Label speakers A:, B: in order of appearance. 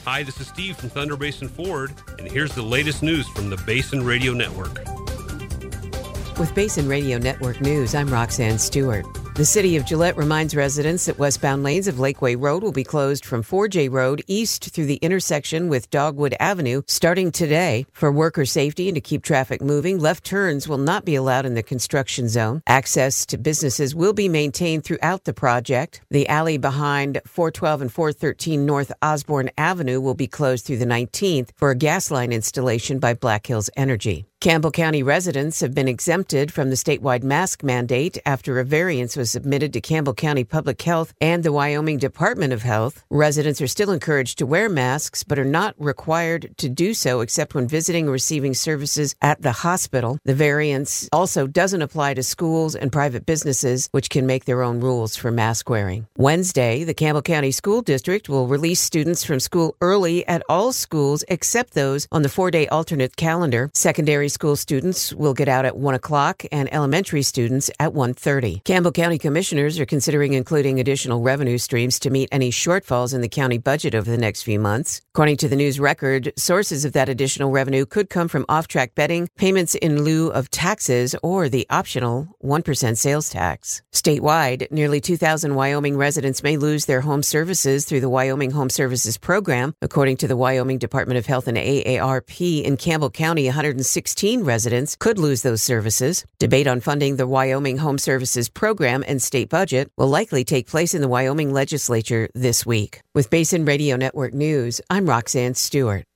A: Hi, this is Steve from Thunder Basin Ford, and here's the latest news from the Basin Radio Network.
B: With Basin Radio Network News, I'm Roxanne Stewart. The City of Gillette reminds residents that westbound lanes of Lakeway Road will be closed from 4J Road east through the intersection with Dogwood Avenue starting today. For worker safety and to keep traffic moving, left turns will not be allowed in the construction zone. Access to businesses will be maintained throughout the project. The alley behind 412 and 413 North Osborne Avenue will be closed through the 19th for a gas line installation by Black Hills Energy. Campbell County residents have been exempted from the statewide mask mandate after a variance was submitted to Campbell County Public Health and the Wyoming Department of Health. Residents are still encouraged to wear masks, but are not required to do so except when visiting or receiving services at the hospital. The variance also doesn't apply to schools and private businesses, which can make their own rules for mask wearing. Wednesday, the Campbell County School District will release students from school early at all schools except those on the 4-day alternate calendar. Secondary school students will get out at 1 o'clock and elementary students at 1:30. Campbell County commissioners are considering including additional revenue streams to meet any shortfalls in the county budget over the next few months. According to the News Record, sources of that additional revenue could come from off-track betting, payments in lieu of taxes, or the optional 1% sales tax. Statewide, nearly 2,000 Wyoming residents may lose their home services through the Wyoming Home Services Program. According to the Wyoming Department of Health and AARP, in Campbell County, 116 residents could lose those services. Debate on funding the Wyoming Home Services Program and state budget will likely take place in the Wyoming legislature this week. With Basin Radio Network News, I'm Roxanne Stewart.